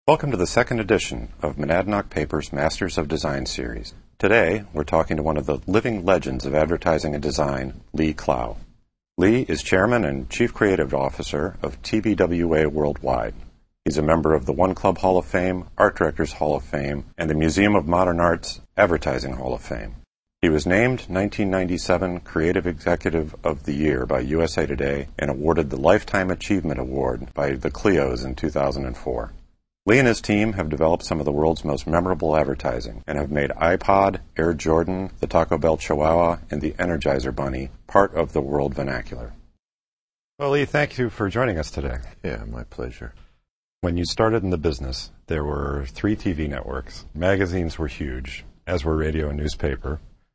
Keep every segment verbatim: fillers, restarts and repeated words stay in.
Welcome to the second edition of Monadnock Paper's Masters of Design series. Today, we're talking to one of the living legends of advertising and design, Lee Clow. Lee is Chairman and Chief Creative Officer of T B W A Worldwide. He's a member of the One Club Hall of Fame, Art Directors Hall of Fame, and the Museum of Modern Art's Advertising Hall of Fame. He was named nineteen ninety-seven Creative Executive of the Year by U S A Today and awarded the Lifetime Achievement Award by the Clios in two thousand four. Lee and his team have developed some of the world's most memorable advertising and have made iPod, Air Jordan, the Taco Bell Chihuahua, and the Energizer Bunny part of the world vernacular. Well, Lee, thank you for joining us today. Yeah, my pleasure. When you started in the business, there were three T V networks. Magazines were huge, as were radio and newspaper,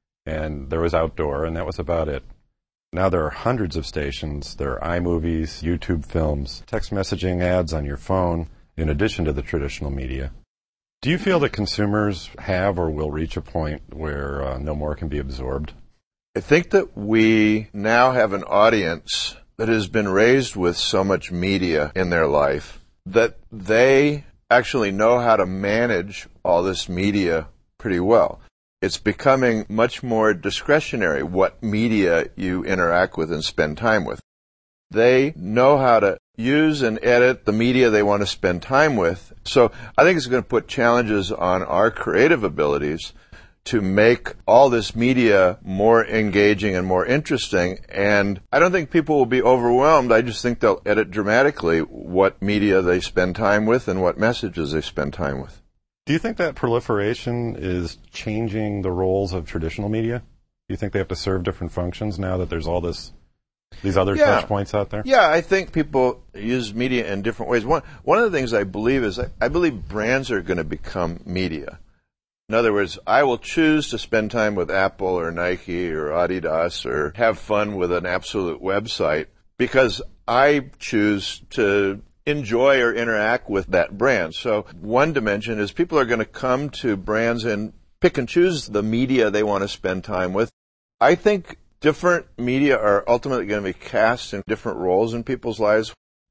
and there was outdoor, and that was about it. Now there are hundreds of stations. There are iMovies, YouTube films, text messaging ads on your phone, in addition to the traditional media. Do you feel that consumers have or will reach a point where uh, no more can be absorbed? I think that we now have an audience that has been raised with so much media in their life that they actually know how to manage all this media pretty well. It's becoming much more discretionary what media you interact with and spend time with. They know how to use and edit the media they want to spend time with. So I think it's going to put challenges on our creative abilities to make all this media more engaging and more interesting. And I don't think people will be overwhelmed. I just think they'll edit dramatically what media they spend time with and what messages they spend time with. Do you think that proliferation is changing the roles of traditional media? Do you think they have to serve different functions now that there's all this These other yeah. touch points out there? Yeah, I think people use media in different ways. One one of the things I believe is I, I believe brands are going to become media. In other words, I will choose to spend time with Apple or Nike or Adidas or have fun with an Absolute website because I choose to enjoy or interact with that brand. So one dimension is people are going to come to brands and pick and choose the media they want to spend time with. I think different media are ultimately going to be cast in different roles in people's lives.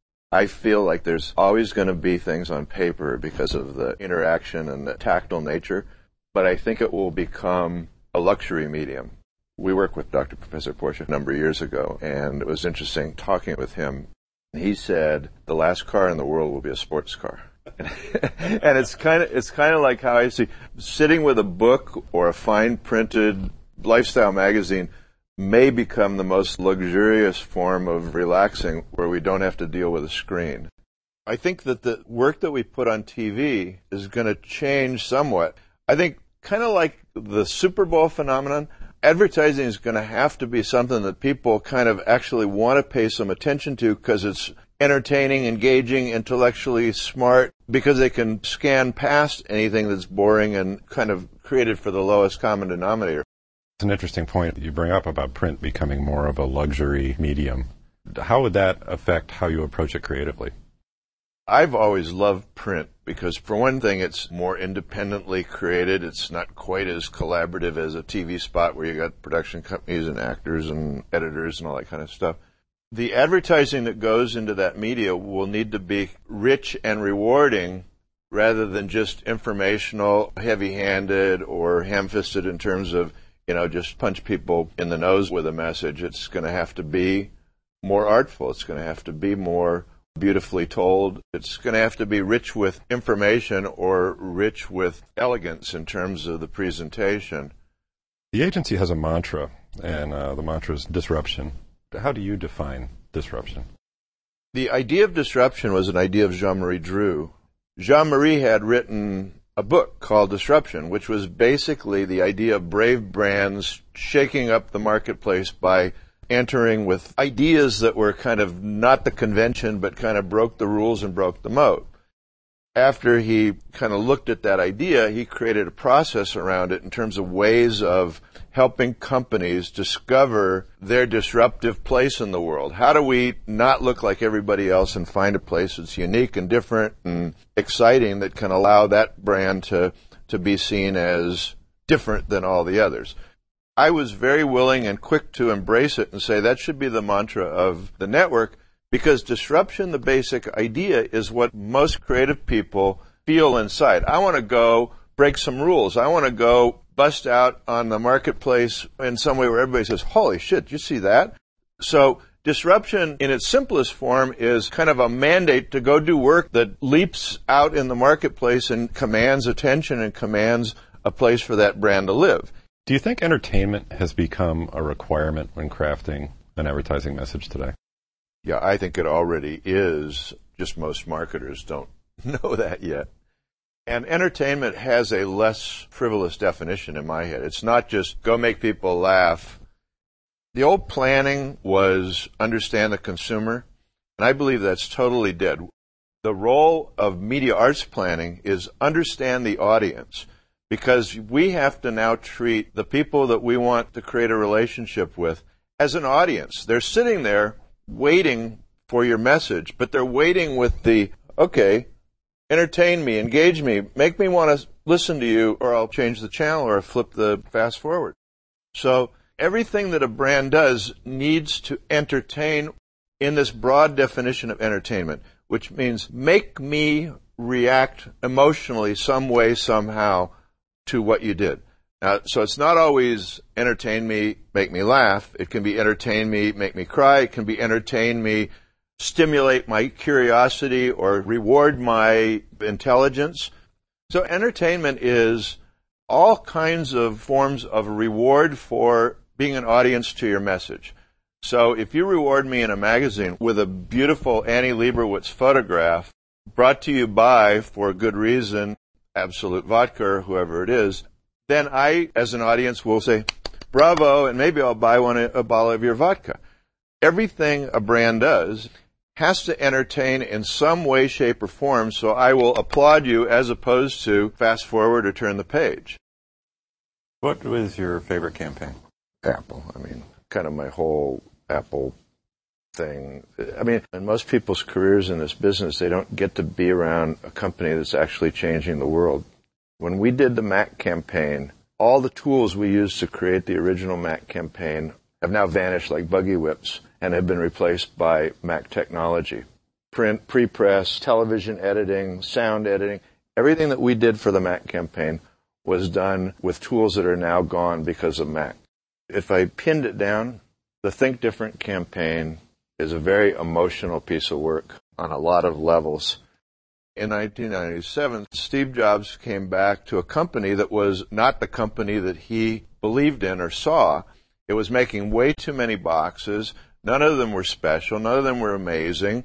I feel like there's always going to be things on paper because of the interaction and the tactile nature, but I think it will become a luxury medium. We worked with Doctor Professor Porsche a number of years ago, and it was interesting talking with him. He said the last car in the world will be a sports car. And it's kind of it's kind of like how I see sitting with a book or a fine printed lifestyle magazine may become the most luxurious form of relaxing where we don't have to deal with a screen. I think that the work that we put on T V is going to change somewhat. I think kind of like the Super Bowl phenomenon, advertising is going to have to be something that people kind of actually want to pay some attention to because it's entertaining, engaging, intellectually smart, because they can scan past anything that's boring and kind of created for the lowest common denominator. It's an interesting point you bring up about print becoming more of a luxury medium. How would that affect how you approach it creatively? I've always loved print because, for one thing, it's more independently created. It's not quite as collaborative as a T V spot where you got production companies and actors and editors and all that kind of stuff. The advertising that goes into that media will need to be rich and rewarding rather than just informational, heavy-handed, or ham-fisted in terms of, you know, just punch people in the nose with a message. It's going to have to be more artful. It's going to have to be more beautifully told. It's going to have to be rich with information or rich with elegance in terms of the presentation. The agency has a mantra, and uh, the mantra is disruption. How do you define disruption? The idea of disruption was an idea of Jean-Marie Drew. Jean-Marie had written a book called Disruption, which was basically the idea of brave brands shaking up the marketplace by entering with ideas that were kind of not the convention, but kind of broke the rules and broke the moat. After he kind of looked at that idea, he created a process around it in terms of ways of helping companies discover their disruptive place in the world. How do we not look like everybody else and find a place that's unique and different and exciting that can allow that brand to, to be seen as different than all the others? I was very willing and quick to embrace it and say that should be the mantra of the network, because disruption, the basic idea, is what most creative people feel inside. I want to go break some rules. I want to go bust out on the marketplace in some way where everybody says, holy shit, did you see that? So disruption in its simplest form is kind of a mandate to go do work that leaps out in the marketplace and commands attention and commands a place for that brand to live. Do you think entertainment has become a requirement when crafting an advertising message today? Yeah, I think it already is. Just most marketers don't know that yet. And entertainment has a less frivolous definition in my head. It's not just go make people laugh. The old planning was understand the consumer, and I believe that's totally dead. The role of media arts planning is understand the audience, because we have to now treat the people that we want to create a relationship with as an audience. They're sitting there waiting for your message, but they're waiting with the, okay, entertain me, engage me, make me want to listen to you, or I'll change the channel or I'll flip the fast forward. So everything that a brand does needs to entertain in this broad definition of entertainment, which means make me react emotionally some way, somehow to what you did. Now, so it's not always entertain me, make me laugh. It can be entertain me, make me cry. It can be entertain me, stimulate my curiosity, or reward my intelligence. So entertainment is all kinds of forms of reward for being an audience to your message. So if you reward me in a magazine with a beautiful Annie Leibovitz photograph brought to you by, for good reason, Absolut Vodka or whoever it is, then I, as an audience, will say, bravo, and maybe I'll buy one a bottle of your vodka. Everything a brand does has to entertain in some way, shape, or form, so I will applaud you as opposed to fast forward or turn the page. What was your favorite campaign? Apple. I mean, kind of my whole Apple thing. I mean, in most people's careers in this business, they don't get to be around a company that's actually changing the world. When we did the Mac campaign, all the tools we used to create the original Mac campaign have now vanished like buggy whips and have been replaced by Mac technology. Print, pre-press, television editing, sound editing, everything that we did for the Mac campaign was done with tools that are now gone because of Mac. If I pinned it down, the Think Different campaign is a very emotional piece of work on a lot of levels. In nineteen ninety-seven, Steve Jobs came back to a company that was not the company that he believed in or saw. It was making way too many boxes. None of them were special. None of them were amazing.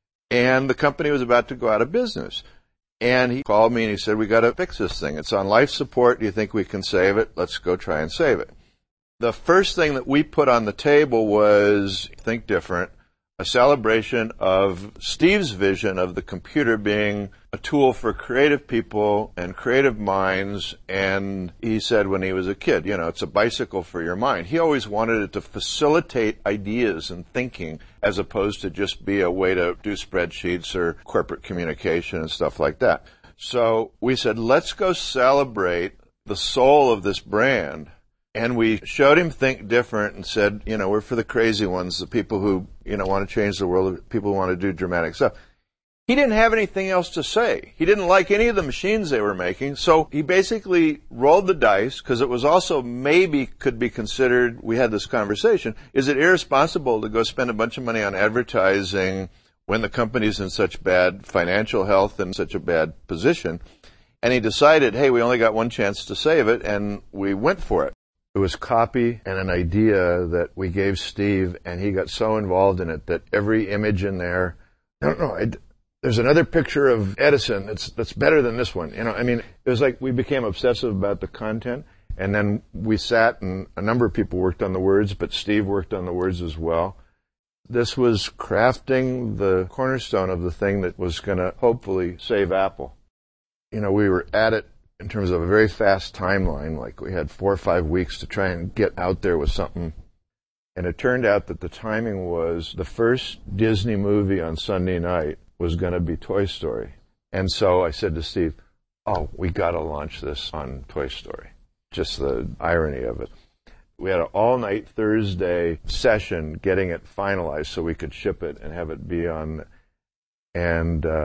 And the company was about to go out of business. And he called me and he said, we got to fix this thing. It's on life support. Do you think we can save it? Let's go try and save it. The first thing that we put on the table was Think Different, a celebration of Steve's vision of the computer being a tool for creative people and creative minds. And he said when he was a kid, you know, it's a bicycle for your mind. He always wanted it to facilitate ideas and thinking as opposed to just be a way to do spreadsheets or corporate communication and stuff like that. So we said, let's go celebrate the soul of this brand. And we showed him Think Different and said, you know, we're for the crazy ones, the people who, you know, want to change the world, the people who want to do dramatic stuff. He didn't have anything else to say. He didn't like any of the machines they were making. So he basically rolled the dice, because it was also maybe could be considered, we had this conversation, is it irresponsible to go spend a bunch of money on advertising when the company's in such bad financial health and such a bad position? And he decided, hey, we only got one chance to save it, and we went for it. It was copy and an idea that we gave Steve, and he got so involved in it that every image in there, I don't know, I, there's another picture of Edison that's that's better than this one. You know, I mean, it was like we became obsessive about the content, and then we sat, and a number of people worked on the words, but Steve worked on the words as well. This was crafting the cornerstone of the thing that was going to hopefully save Apple. You know, we were at it in terms of a very fast timeline, like we had four or five weeks to try and get out there with something. And it turned out that the timing was the first Disney movie on Sunday night was going to be Toy Story. And so I said to Steve, oh, we got to launch this on Toy Story. Just the irony of it. We had an all-night Thursday session getting it finalized so we could ship it and have it be on. And uh,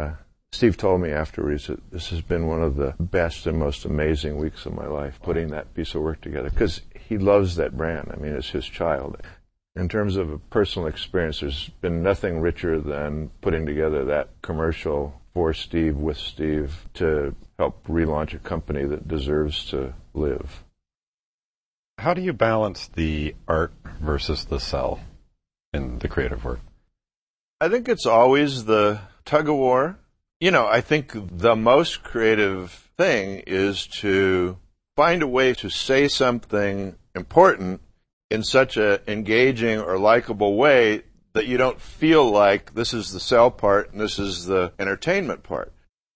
Steve told me afterwards that this has been one of the best and most amazing weeks of my life, putting that piece of work together, because he loves that brand. I mean, it's his child. In terms of a personal experience, there's been nothing richer than putting together that commercial for Steve, with Steve, to help relaunch a company that deserves to live. How do you balance the art versus the sell in the creative work? I think it's always the tug-of-war. You know, I think the most creative thing is to find a way to say something important in such an engaging or likable way that you don't feel like this is the sell part and this is the entertainment part.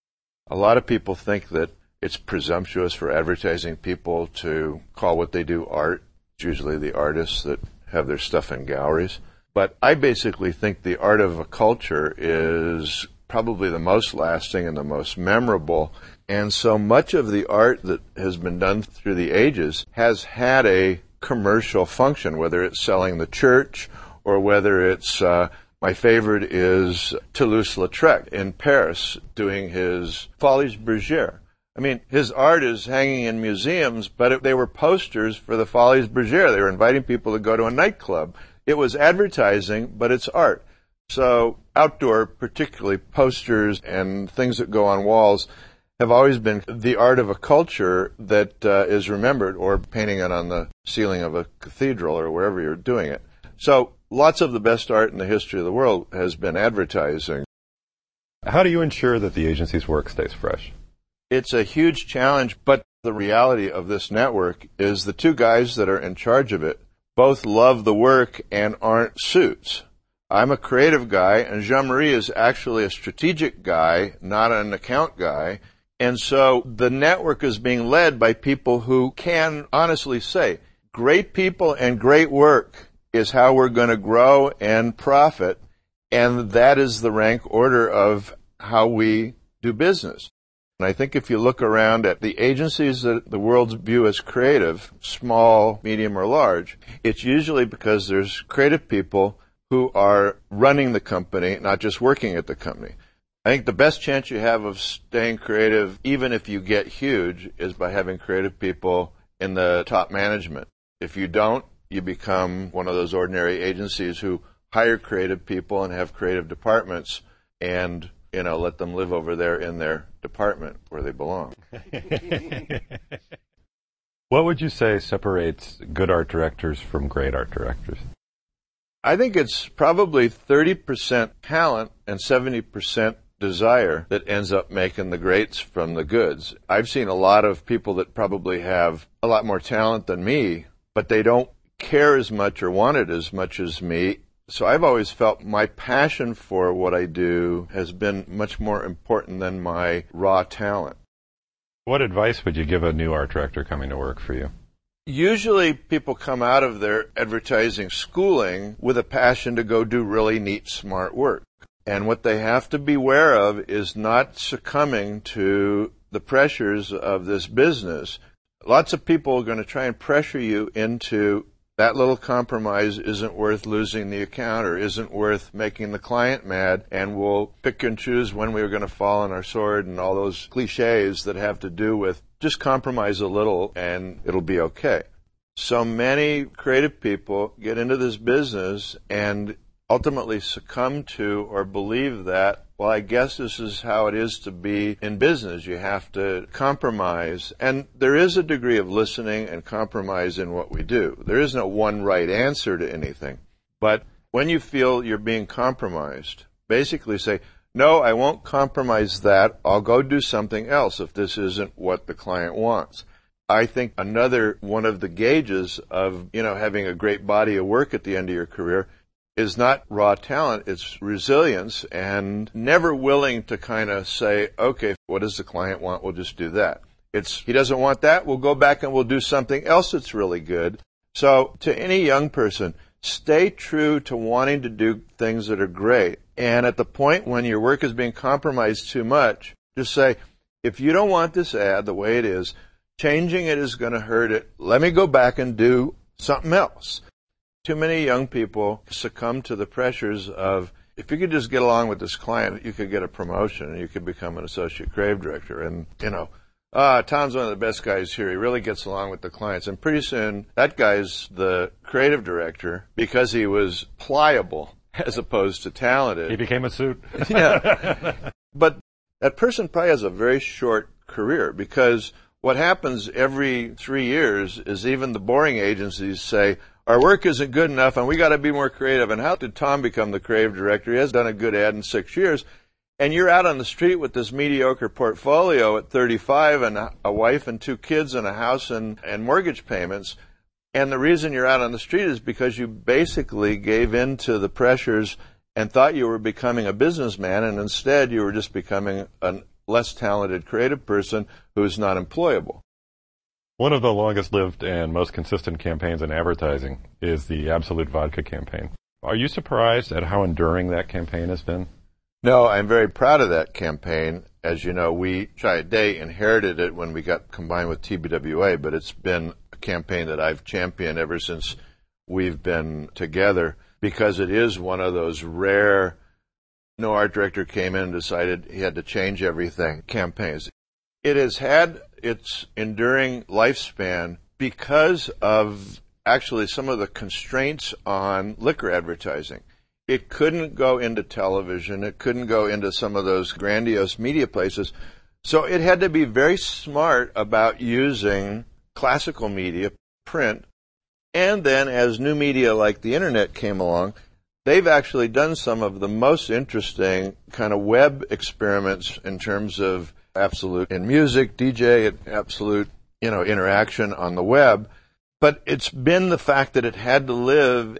A lot of people think that it's presumptuous for advertising people to call what they do art. It's usually the artists that have their stuff in galleries. But I basically think the art of a culture is probably the most lasting and the most memorable. And so much of the art that has been done through the ages has had a commercial function, whether it's selling the church or whether it's, uh, my favorite is Toulouse-Lautrec in Paris doing his Folies Bergère. I mean, his art is hanging in museums, but it, they were posters for the Folies Bergère. They were inviting people to go to a nightclub. It was advertising, but it's art. So outdoor, particularly posters and things that go on walls, have always been the art of a culture that uh, is remembered, or painting it on the ceiling of a cathedral or wherever you're doing it. So lots of the best art in the history of the world has been advertising. How do you ensure that the agency's work stays fresh? It's a huge challenge, but the reality of this network is the two guys that are in charge of it both love the work and aren't suits. I'm a creative guy, and Jean-Marie is actually a strategic guy, not an account guy. And so the network is being led by people who can honestly say, great people and great work is how we're going to grow and profit, and that is the rank order of how we do business. And I think if you look around at the agencies that the world view as creative, small, medium, or large, it's usually because there's creative people who are running the company, not just working at the company. I think the best chance you have of staying creative, even if you get huge, is by having creative people in the top management. If you don't, you become one of those ordinary agencies who hire creative people and have creative departments and, you know, let them live over there in their department where they belong. What would you say separates good art directors from great art directors? I think it's probably thirty percent talent and seventy percent desire that ends up making the greats from the goods. I've seen a lot of people that probably have a lot more talent than me, but they don't care as much or want it as much as me. So I've always felt my passion for what I do has been much more important than my raw talent. What advice would you give a new art director coming to work for you? Usually people come out of their advertising schooling with a passion to go do really neat, smart work. And what they have to beware of is not succumbing to the pressures of this business. Lots of people are going to try and pressure you into that little compromise isn't worth losing the account or isn't worth making the client mad, and we'll pick and choose when we were going to fall on our sword and all those cliches that have to do with just compromise a little and it'll be okay. So many creative people get into this business and ultimately succumb to or believe that, well, I guess this is how it is to be in business. You have to compromise. And there is a degree of listening and compromise in what we do. There is no one right answer to anything. But when you feel you're being compromised, basically say, no, I won't compromise that. I'll go do something else if this isn't what the client wants. I think another one of the gauges of, you know, having a great body of work at the end of your career is not raw talent, it's resilience and never willing to kind of say, okay, what does the client want? We'll just do that. It's, he doesn't want that, we'll go back and we'll do something else that's really good. So to any young person, stay true to wanting to do things that are great. And at the point when your work is being compromised too much, just say, if you don't want this ad the way it is, changing it is going to hurt it. Let me go back and do something else. Too many young people succumb to the pressures of, if you could just get along with this client, you could get a promotion and you could become an associate creative director. And, you know, uh, Tom's one of the best guys here. He really gets along with the clients. And pretty soon, that guy's the creative director because he was pliable as opposed to talented. He became a suit. Yeah. But that person probably has a very short career, because what happens every three years is even the boring agencies say, our work isn't good enough and we got to be more creative. And how did Tom become the creative director? He has done a good ad in six years. And you're out on the street with this mediocre portfolio at thirty-five and a wife and two kids and a house and, and mortgage payments. And the reason you're out on the street is because you basically gave in to the pressures and thought you were becoming a businessman, and instead you were just becoming a less talented creative person who's not employable. One of the longest-lived and most consistent campaigns in advertising is the Absolut Vodka campaign. Are you surprised at how enduring that campaign has been? No, I'm very proud of that campaign. As you know, we, Chiat/Day, inherited it when we got combined with T B W A, but it's been a campaign that I've championed ever since we've been together, because it is one of those rare, no art director came in and decided he had to change everything campaigns. It has had its enduring lifespan because of actually some of the constraints on liquor advertising. It couldn't go into television. It couldn't go into some of those grandiose media places. So it had to be very smart about using classical media, print, and then as new media like the internet came along, they've actually done some of the most interesting kind of web experiments in terms of Absolut in music, D J, Absolut, you know, interaction on the web. But it's been the fact that it had to live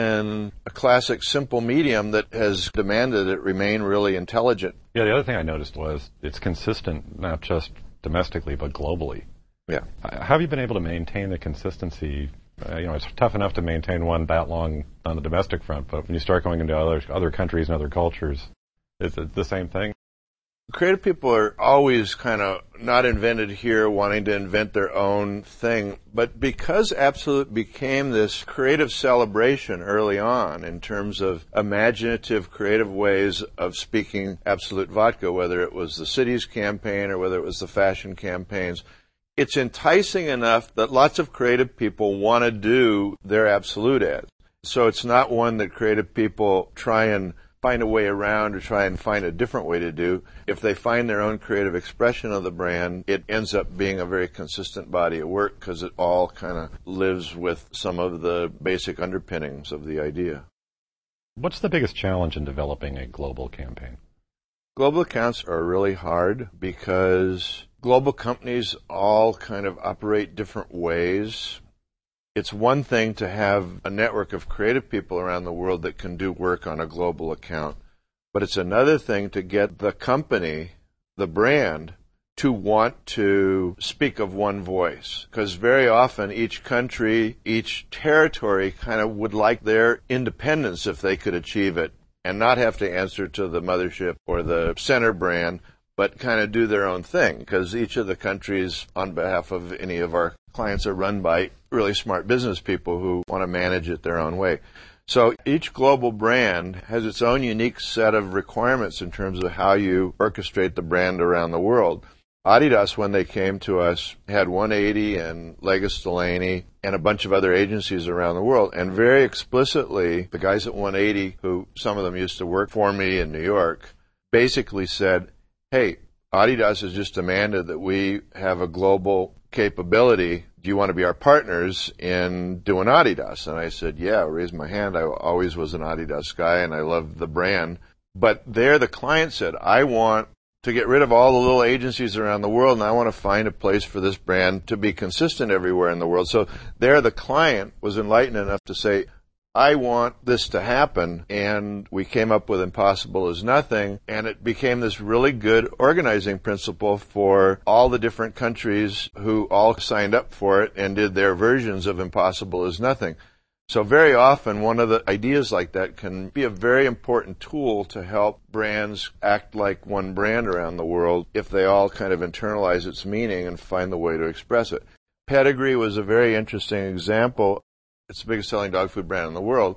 in a classic simple medium that has demanded it remain really intelligent. Yeah, the other thing I noticed was it's consistent not just domestically but globally. Yeah. How have you been able to maintain the consistency? Uh, you know, it's tough enough to maintain one that long on the domestic front, but when you start going into other other countries and other cultures, is it the same thing? Creative people are always kind of not invented here, wanting to invent their own thing. But because Absolut became this creative celebration early on in terms of imaginative, creative ways of speaking Absolut Vodka, whether it was the cities campaign or whether it was the fashion campaigns, it's enticing enough that lots of creative people want to do their Absolut ads. So it's not one that creative people try and find a way around or try and find a different way to do. If they find their own creative expression of the brand, it ends up being a very consistent body of work because it all kind of lives with some of the basic underpinnings of the idea. What's the biggest challenge in developing a global campaign? Global accounts are really hard because global companies all kind of operate different ways. It's one thing to have a network of creative people around the world that can do work on a global account, but it's another thing to get the company, the brand, to want to speak of one voice. Because very often each country, each territory kind of would like their independence if they could achieve it and not have to answer to the mothership or the center brand, but kind of do their own thing, because each of the countries, on behalf of any of our clients, are run by really smart business people who want to manage it their own way. So each global brand has its own unique set of requirements in terms of how you orchestrate the brand around the world. Adidas, when they came to us, had one eighty and Legis Delaney and a bunch of other agencies around the world. And very explicitly, the guys at one eighty, who some of them used to work for me in New York, basically said, hey, Adidas has just demanded that we have a global capability. Do you want to be our partners in doing Adidas? And I said, yeah, I raised my hand. I always was an Adidas guy, and I loved the brand. But there the client said, I want to get rid of all the little agencies around the world, and I want to find a place for this brand to be consistent everywhere in the world. So there the client was enlightened enough to say, I want this to happen, and we came up with Impossible is Nothing, and it became this really good organizing principle for all the different countries who all signed up for it and did their versions of Impossible is Nothing. So very often, one of the ideas like that can be a very important tool to help brands act like one brand around the world if they all kind of internalize its meaning and find the way to express it. Pedigree was a very interesting example. It's the biggest selling dog food brand in the world.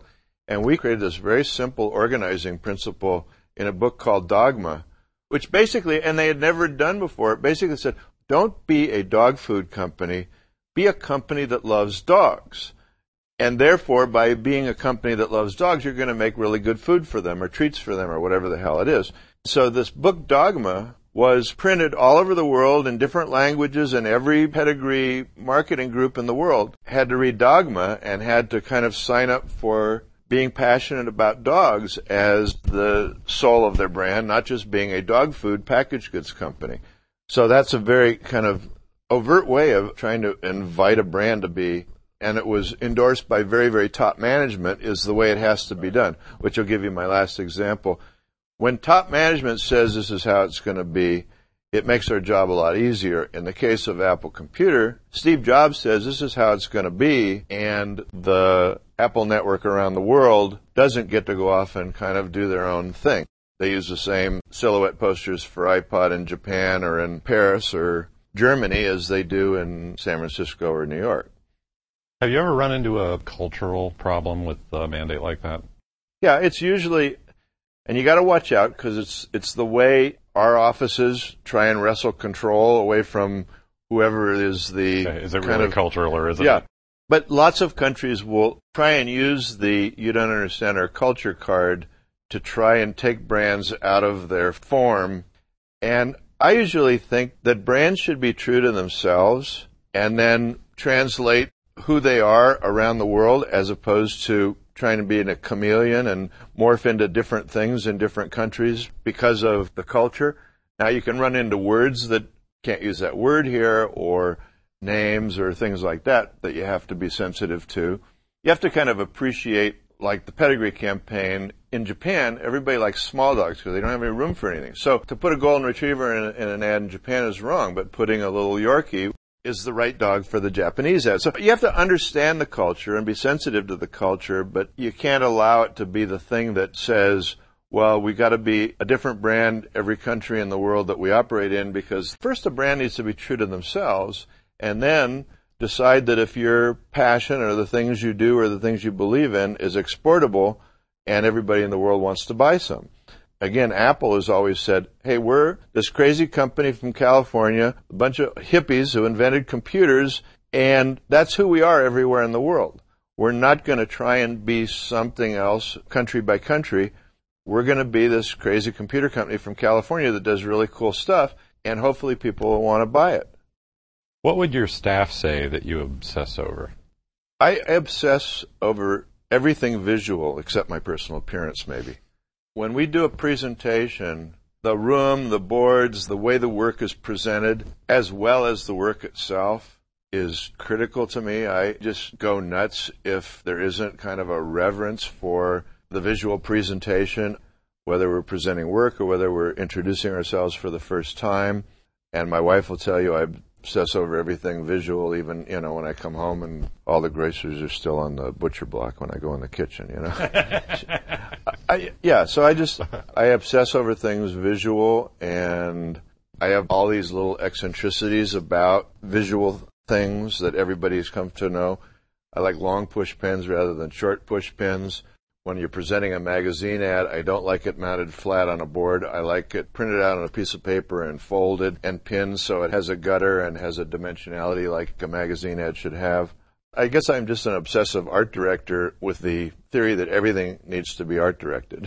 And we created this very simple organizing principle in a book called Dogma, which basically, and they had never done before, it basically said, don't be a dog food company, be a company that loves dogs. And therefore, by being a company that loves dogs, you're going to make really good food for them or treats for them or whatever the hell it is. So this book, Dogma, was printed all over the world in different languages, and every pedigree marketing group in the world had to read Dogma and had to kind of sign up for being passionate about dogs as the soul of their brand, not just being a dog food packaged goods company. So that's a very kind of overt way of trying to invite a brand to be, and it was endorsed by very, very top management, is the way it has to be done, which will give you my last example. When top management says this is how it's going to be, it makes our job a lot easier. In the case of Apple Computer, Steve Jobs says this is how it's going to be, and the Apple network around the world doesn't get to go off and kind of do their own thing. They use the same silhouette posters for iPod in Japan or in Paris or Germany as they do in San Francisco or New York. Have you ever run into a cultural problem with a mandate like that? Yeah, it's usually, and you got to watch out because it's it's the way our offices try and wrestle control away from whoever is the Okay. Is it kind really of, cultural or is it? Yeah, but lots of countries will try and use the "you don't understand our culture" card to try and take brands out of their form. And I usually think that brands should be true to themselves and then translate who they are around the world as opposed to trying to be a chameleon and morph into different things in different countries because of the culture. Now you can run into words that can't use that word here or names or things like that that you have to be sensitive to. You have to kind of appreciate, like the Pedigree campaign in Japan, everybody likes small dogs because they don't have any room for anything. So to put a golden retriever in, a, in an ad in Japan is wrong, but putting a little Yorkie is the right dog for the Japanese ad. So you have to understand the culture and be sensitive to the culture, but you can't allow it to be the thing that says, well, we got to be a different brand every country in the world that we operate in, because first a brand needs to be true to themselves, and then decide that if your passion or the things you do or the things you believe in is exportable and everybody in the world wants to buy some. Again, Apple has always said, hey, we're this crazy company from California, a bunch of hippies who invented computers, and that's who we are everywhere in the world. We're not going to try and be something else country by country. We're going to be this crazy computer company from California that does really cool stuff, and hopefully people will want to buy it. What would your staff say that you obsess over? I obsess over everything visual except my personal appearance, maybe. When we do a presentation, the room, the boards, the way the work is presented, as well as the work itself, is critical to me. I just go nuts if there isn't kind of a reverence for the visual presentation, whether we're presenting work or whether we're introducing ourselves for the first time. And my wife will tell you I obsess over everything visual, even, you know, when I come home and all the groceries are still on the butcher block when I go in the kitchen, you know. I, yeah, so I just, I obsess over things visual, and I have all these little eccentricities about visual things that everybody's come to know. I like long push pins rather than short push pins. When you're presenting a magazine ad, I don't like it mounted flat on a board. I like it printed out on a piece of paper and folded and pinned so it has a gutter and has a dimensionality like a magazine ad should have. I guess I'm just an obsessive art director with the theory that everything needs to be art directed.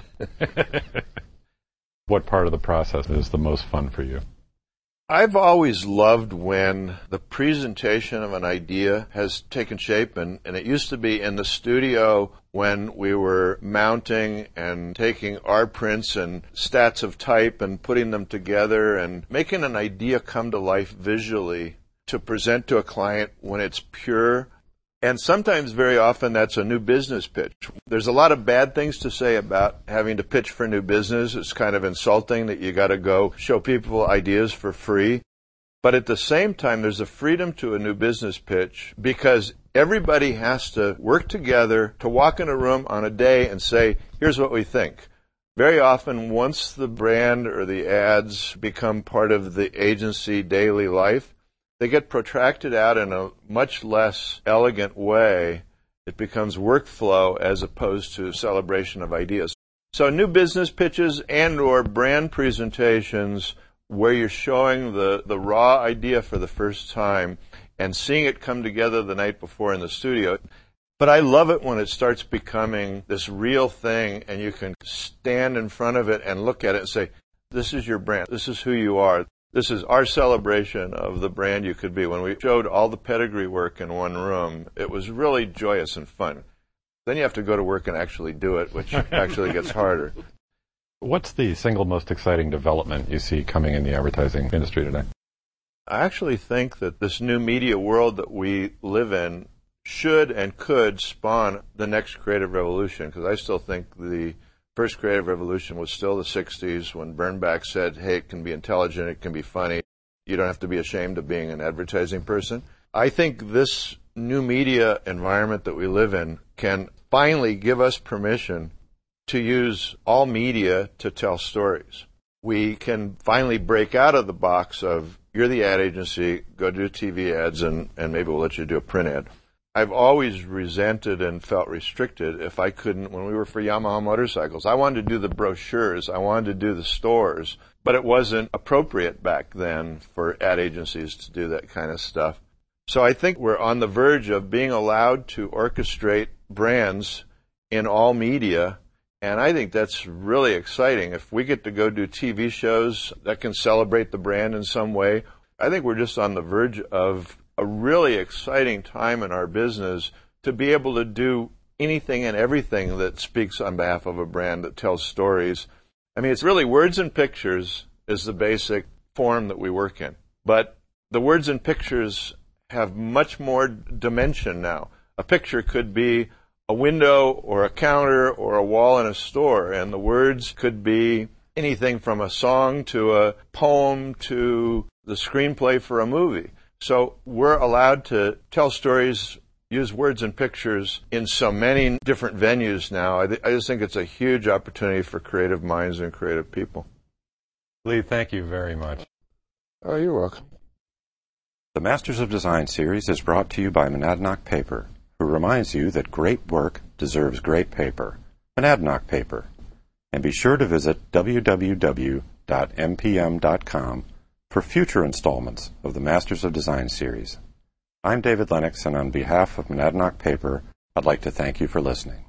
What part of the process is the most fun for you? I've always loved when the presentation of an idea has taken shape, and, and it used to be in the studio when we were mounting and taking our prints and stats of type and putting them together and making an idea come to life visually to present to a client when it's pure. And sometimes, very often, that's a new business pitch. There's a lot of bad things to say about having to pitch for new business. It's kind of insulting that you got to go show people ideas for free. But at the same time, there's a freedom to a new business pitch because everybody has to work together to walk in a room on a day and say, here's what we think. Very often, once the brand or the ads become part of the agency daily life, they get protracted out in a much less elegant way It becomes workflow as opposed to celebration of ideas. So new business pitches and or brand presentations where you're showing the, the raw idea for the first time and seeing it come together the night before in the studio. But I love it when it starts becoming this real thing and you can stand in front of it and look at it and say, this is your brand. This is who you are. This is our celebration of the brand you could be. When we showed all the pedigree work in one room, it was really joyous and fun. Then you have to go to work and actually do it, which actually gets harder. What's the single most exciting development you see coming in the advertising industry today? I actually think that this new media world that we live in should and could spawn the next creative revolution, because I still think the first creative revolution was still the sixties when Bernbach said, hey, it can be intelligent, it can be funny. You don't have to be ashamed of being an advertising person. I think this new media environment that we live in can finally give us permission to use all media to tell stories. We can finally break out of the box of, you're the ad agency, go do T V ads, and, and maybe we'll let you do a print ad. I've always resented and felt restricted if I couldn't, when we were for Yamaha motorcycles, I wanted to do the brochures, I wanted to do the stores, but it wasn't appropriate back then for ad agencies to do that kind of stuff. So I think we're on the verge of being allowed to orchestrate brands in all media, and I think that's really exciting. If we get to go do T V shows that can celebrate the brand in some way, I think we're just on the verge of a really exciting time in our business to be able to do anything and everything that speaks on behalf of a brand, that tells stories. I mean, it's really words and pictures is the basic form that we work in. But the words and pictures have much more dimension now. A picture could be a window or a counter or a wall in a store, and the words could be anything from a song to a poem to the screenplay for a movie. So we're allowed to tell stories, use words and pictures in so many different venues now. I, th- I just think it's a huge opportunity for creative minds and creative people. Lee, thank you very much. Oh, you're welcome. The Masters of Design series is brought to you by Monadnock Paper, who reminds you that great work deserves great paper. Monadnock Paper. And be sure to visit w w w dot m p m dot com for future installments of the Masters of Design series. I'm David Lennox, and on behalf of Monadnock Paper, I'd like to thank you for listening.